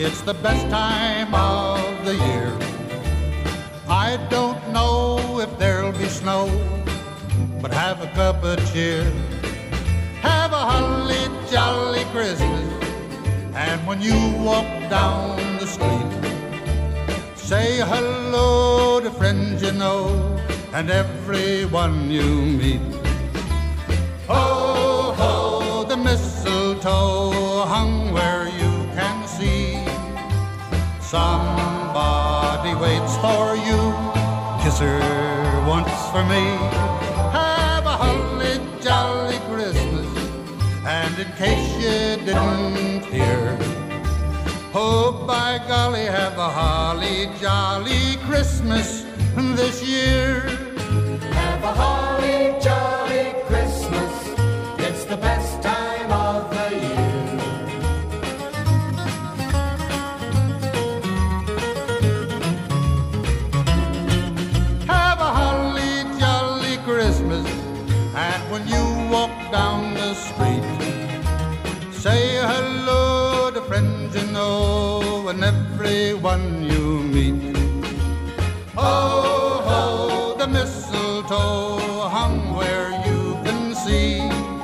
It's the best time of the year. I don't know if there'll be snow, but have a cup of cheer. Have a holly jolly Christmas, and when you walk down the street, say hello to friends you know and everyone you meet. Ho, ho, the mistletoe hung where you can see. Somebody waits for you, kiss her once for me. Have a holly jolly Christmas, and in case you didn't hear, oh, by golly, have a holly jolly Christmas this year. Have a holly jolly Christmas, it's the best time of the year. Have a holly jolly Christmas, and when you walk down the street, say hello to friends you know and everyone you meet. Ho, ho, the mistletoe hung where you can see.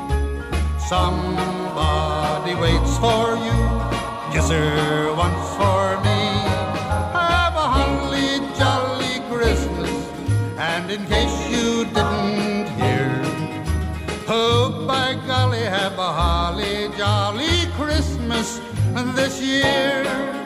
Somebody waits for you, kiss her once for me. Have a holly jolly Christmas, and in case you didn't hear, oh, by golly, have a holly jolly Christmas this year.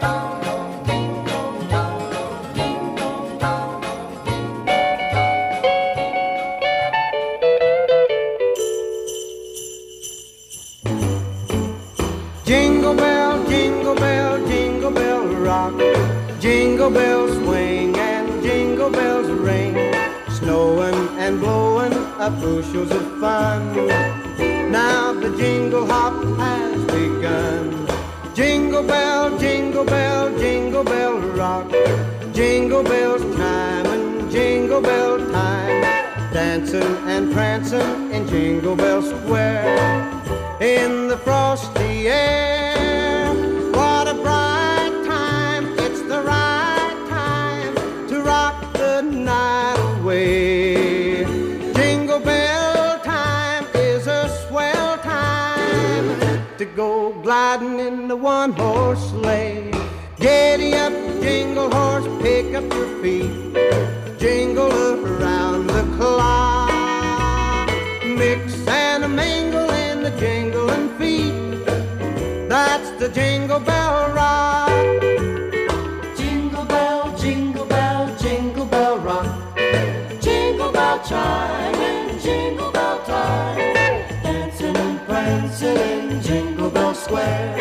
Jingle bell, jingle bell, jingle bell rock. Jingle bells swing and jingle bells ring. Snowing and blowing up bushels of fun. Now the jingle hop has begun. Jingle bell, jingle bell, jingle bell rock. Jingle bells chime and jingle bell time. Dancing and prancing in Jingle Bell Square. In the frosty air, what a bright time. It's the right time to rock the night away. Jingle bell time is a swell time to go gliding in the one-horse sleigh. Giddy up, jingle horse, pick up your feet. Jingle around the clock. Mix and a mingle in the jingling feet. That's the Jingle Bell Rock. Jingle bell, jingle bell, jingle bell rock. Jingle bell chime and jingle bell time. Dancing and prancing in Jingle Bell Square.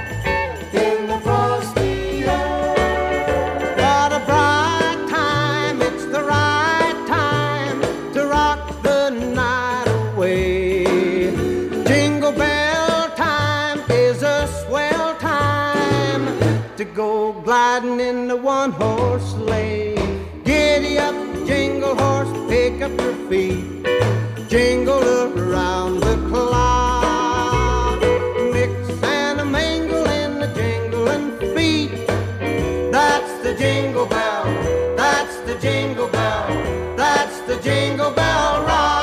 In the frosty air. What a bright time, it's the right time to rock the night away. Jingle bell time is a swell time to go gliding in the one-horse sleigh. Giddy up, jingle horse, pick up your feet. Jingle around the clock. Mix and a mingle in the jingling feet. That's the jingle bell, that's the jingle bell, that's the Jingle Bell Rock.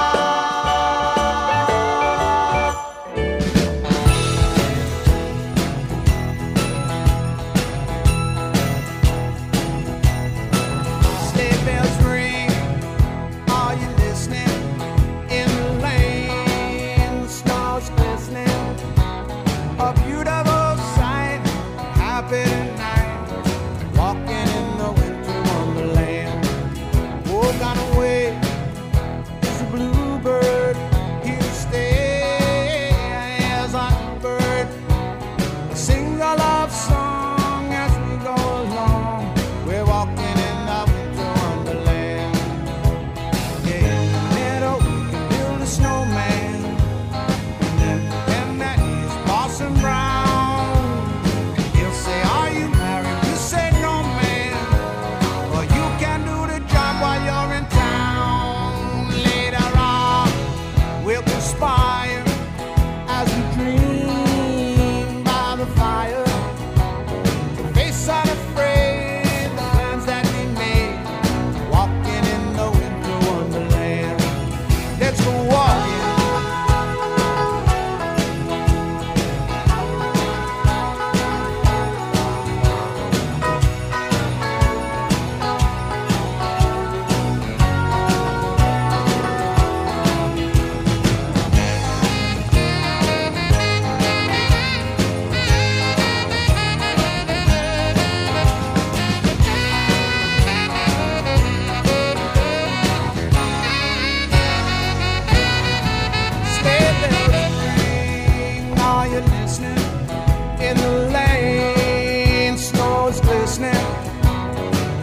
Sleigh bells ring, are you listening? In the lane, the stars glistening. A beautiful sight, happy tonight. Walking in the winter wonderland. Oh, gone away is a bluebird. Here to stay as a bird. Sing a love song as we go along. We're walking in the winter wonderland. Yeah, in the meadow we can build a snowman. And that is Parson Brown. He'll say, are you married? You say no, man. Well, you can do the job while you're in town. Later on, we'll conspire as we dream by the fire.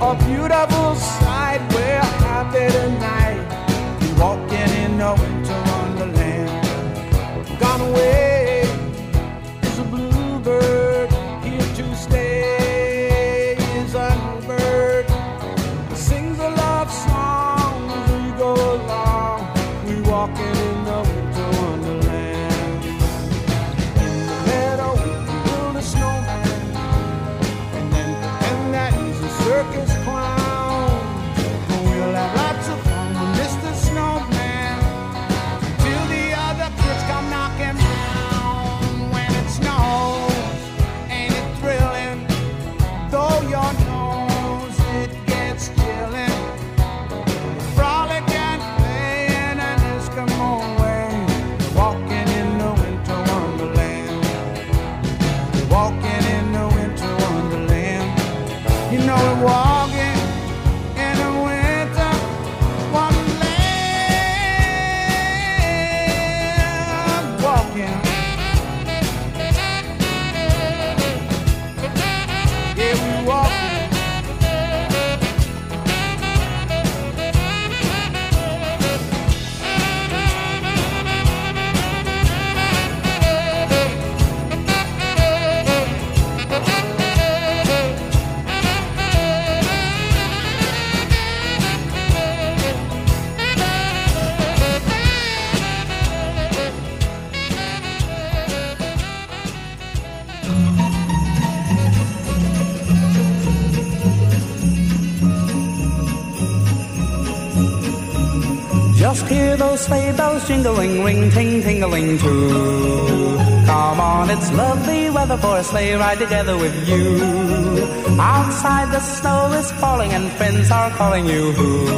a beautiful sight. We're happy tonight. We're walking in a winter wonderland. Gone away is a bluebird. Here to stay is a new bird. Sings a love song as we go along. We're walking in the winter wonderland. In the meadow we can build a snowman, and that is a circus clown. We'll have lots of fun with Mr. Snowman till the other kids come knocking down. When it snows, ain't it thrilling? Though your nose it gets chilling. Frolic and play in an Eskimo way. Walking in the winter wonderland. Walking in the winter wonderland. You know we're walking in the winter wonderland. Walking. Yeah, we walking. Just hear those sleigh bells jingling, ring, ting, tingling too. Come on, it's lovely weather for a sleigh ride together with you. Outside the snow is falling and friends are calling you.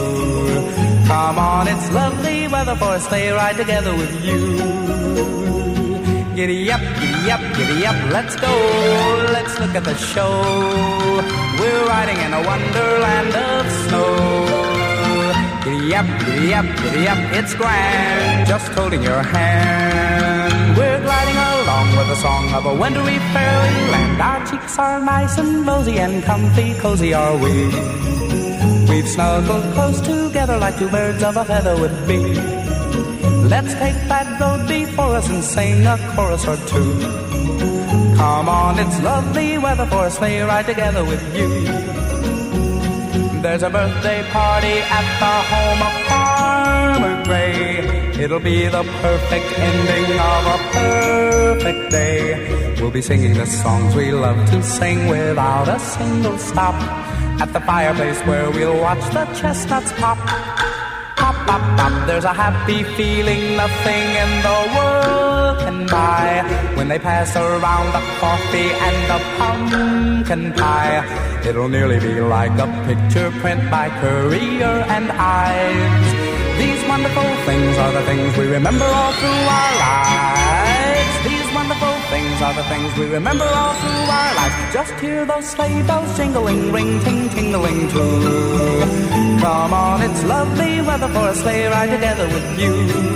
Come on, it's lovely weather for a sleigh ride together with you. Giddy up, giddy up, giddy up, let's go, let's look at the show. We're riding in a wonderland of snow. Giddy up, giddy up, giddy up, it's grand, just holding your hand. We're gliding along with the song of a wintry fairyland. Our cheeks are nice and rosy and comfy, cozy are we. We've snuggled close together like two birds of a feather would be. Let's take that road before us and sing a chorus or two. Come on, it's lovely weather for a sleigh ride together with you. There's a birthday party at the home of Farmer Gray. It'll be the perfect ending of a perfect day. We'll be singing the songs we love to sing without a single stop. At the fireplace where we'll watch the chestnuts pop. Pop, pop, pop, there's a happy feeling nothing in the world can buy. When they pass around the coffee and the pumpkin pie, it'll nearly be like a picture print by Currier and Ives. These wonderful things are the things we remember all through our lives. These wonderful things are the things we remember all through our lives. Just hear those sleigh bells jingling, ring, ting, tingling too. Come on, it's lovely weather for a sleigh ride together with you.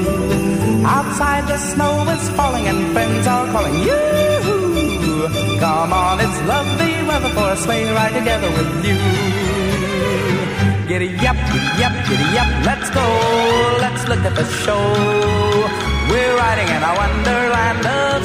Outside the snow is falling and friends are calling you. Come on, it's lovely weather for a sleigh ride together with you. Giddy up, giddy up, giddy up, let's go, let's look at the show. We're riding in a wonderland of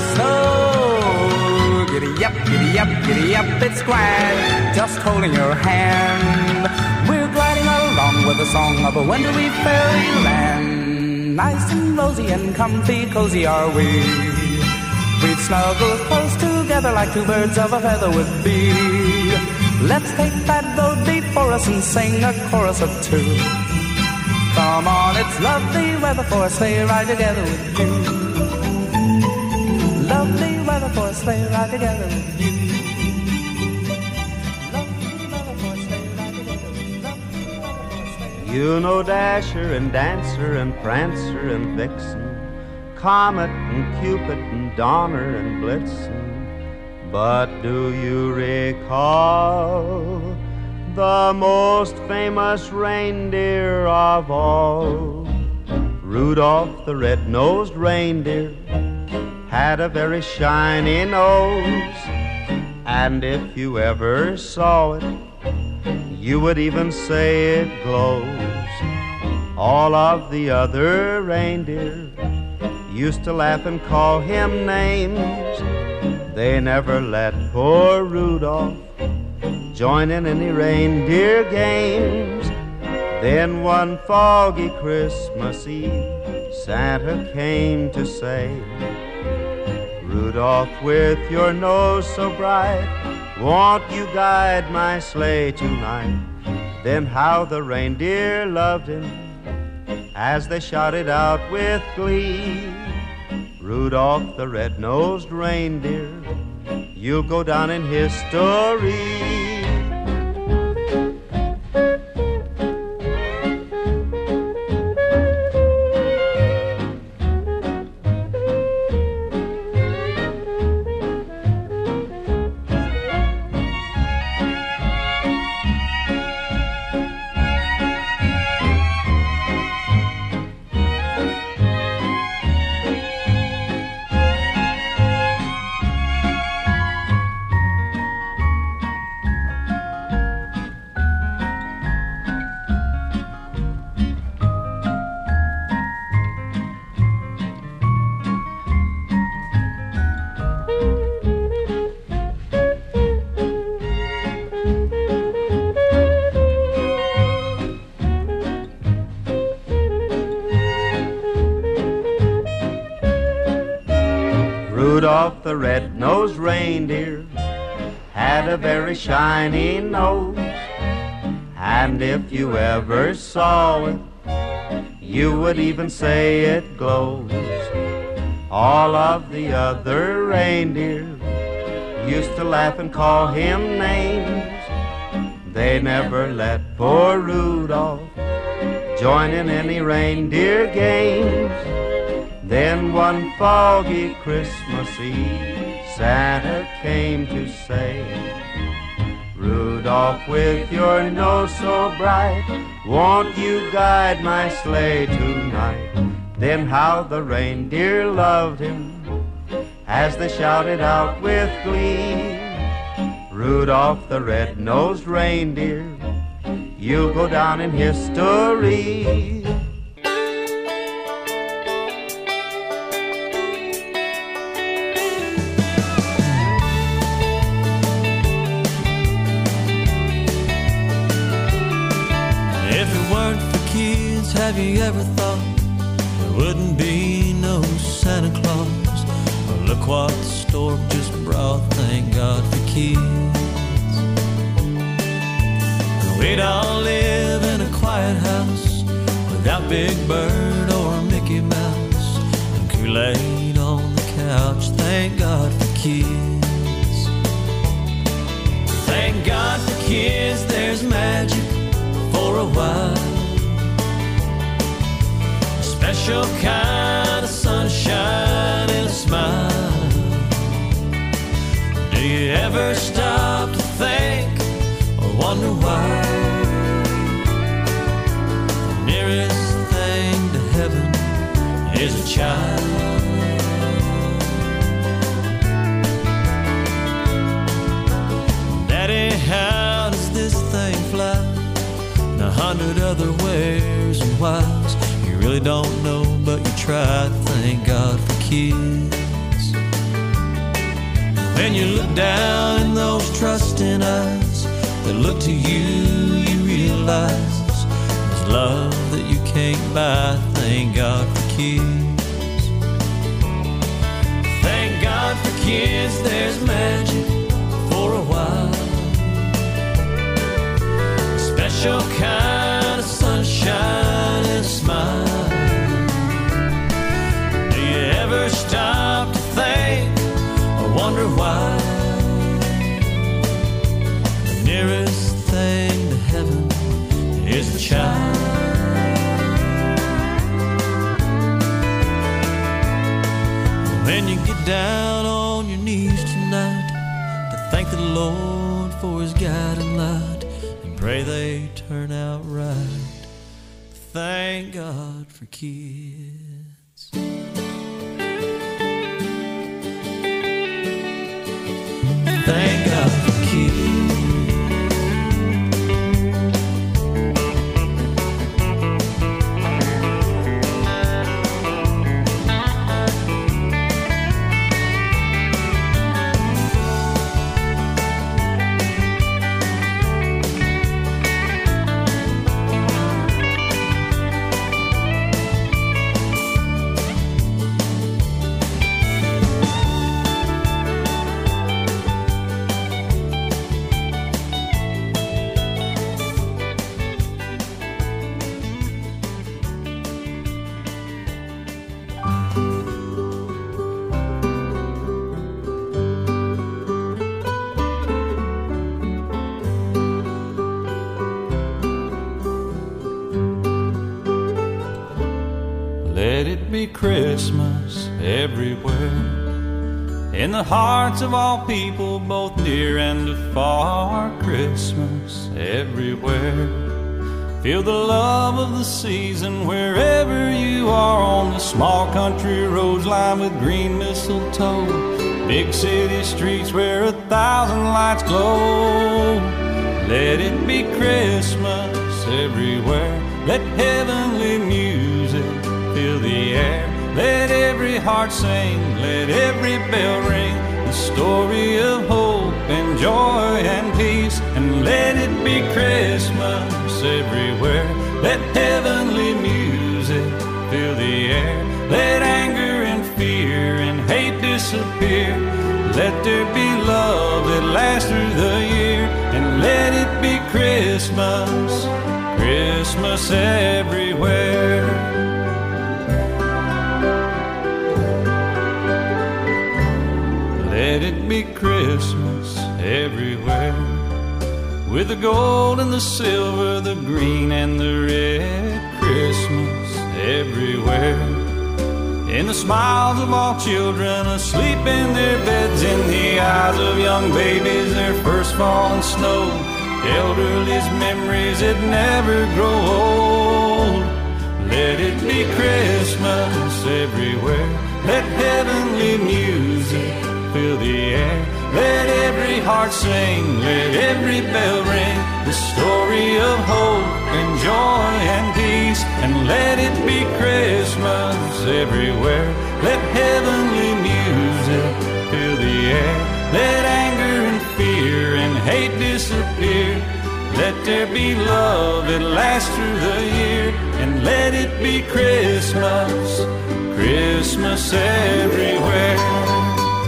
snow. Giddy up, giddy up, giddy up, it's grand, just holding your hand. We're gliding along with the song of a wintry fairyland. Nice and rosy and comfy, cozy are we. We've snuggled close together like two birds of a feather would be. Let's take that road before us and sing a chorus of two. Come on, it's lovely weather for a sleigh ride together with you. Lovely weather for a sleigh ride together with you. Lovely weather for a sleigh ride together with you. Lovely weather for a sleigh. You know Dasher and Dancer and Prancer and Vixen, Comet and Cupid and Donner and Blitzen. But do you recall the most famous reindeer of all? Rudolph the red-nosed reindeer had a very shiny nose, and if you ever saw it, You would even say it glows. All of the other reindeer used to laugh and call him names. They never let poor Rudolph join in any reindeer games. Then one foggy Christmas Eve, Santa came to say, Rudolph, with your nose so bright, won't you guide my sleigh tonight? Then how the reindeer loved him as they shouted out with glee, Rudolph the red-nosed reindeer, you'll go down in history. Rudolph the red-nosed reindeer had a very shiny nose, and if you ever saw it, you would even say it glows. All of the other reindeer used to laugh and call him names. They never let poor Rudolph join in any reindeer games. Then one foggy Christmas Eve, Santa came to say, Rudolph, with your nose so bright, won't you guide my sleigh tonight? Then how the reindeer loved him as they shouted out with glee, Rudolph the red-nosed reindeer, you'll go down in history. Have you ever thought there wouldn't be no Santa Claus? Well, look what the storm just brought, thank God for kids. We'd all live in a quiet house without Big Bird or Mickey Mouse and Kool-Aid on the couch, thank God for kids. Thank God for kids, there's magic for a while. Special kind of sunshine and a smile. Do you ever stop to think or wonder why? The nearest thing to heaven is a child. Daddy, how does this thing fly? And 100 other wheres and whys. Really don't know, but you tried, thank God for kids. When you look down in those trusting eyes that look to you, you realize there's love that you can't buy, thank God for kids. Thank God for kids, there's magic for a while. A special kind of sunshine and smile. Ever stop to think or wonder why? The nearest thing to heaven is a child. When you get down on your knees tonight to thank the Lord for his guiding light and pray they turn out right, thank God for kids. Thank God for kids. Let it be Christmas everywhere, in the hearts of all people, both near and afar. Christmas everywhere. Feel the love of the season wherever you are, on the small country roads lined with green mistletoe, big city streets where 1,000 lights glow. Let it be Christmas everywhere. Let heavenly music fill the air. Let every heart sing, let every bell ring, the story of hope and joy and peace. And let it be Christmas everywhere. Let heavenly music fill the air. Let anger and fear and hate disappear. Let there be love that lasts through the year. And let it be Christmas, Christmas everywhere. Let it be Christmas everywhere, with the gold and the silver, the green and the red. Christmas everywhere, in the smiles of all children asleep in their beds, in the eyes of young babies, their first fall in snow, elderly's memories that never grow old. Let it be Christmas everywhere. Let heavenly music fill the air. Let every heart sing, let every bell ring, the story of hope and joy and peace. And let it be Christmas everywhere. Let heavenly music fill the air. Let anger and fear and hate disappear. Let there be love that lasts through the year. And let it be Christmas, Christmas everywhere.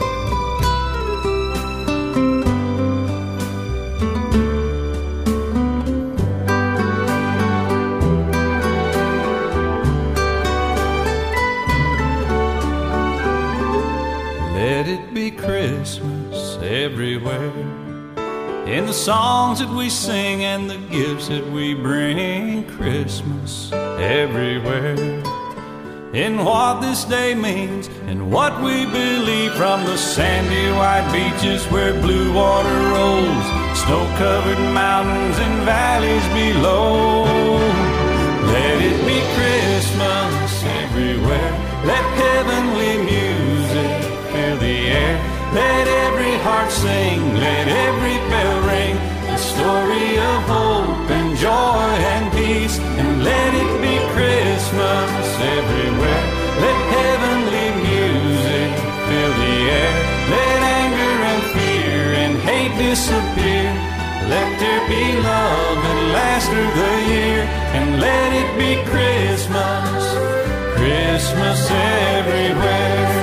Let it be Christmas everywhere, in the songs that we sing and the gifts that we bring. Christmas everywhere, in what this day means and what we believe, from the sandy white beaches where blue water rolls, snow-covered mountains and valleys below. Let it be Christmas everywhere. Let heavenly music fill the air. Let every heart sing, let every bell ring, the story of hope and joy and peace. And let it be Christmas everywhere. Let heavenly music fill the air. Let anger and fear and hate disappear. Let there be love that lasts through the year. And let it be Christmas, Christmas everywhere.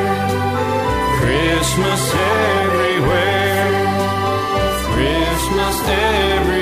Christmas everywhere, Christmas everywhere.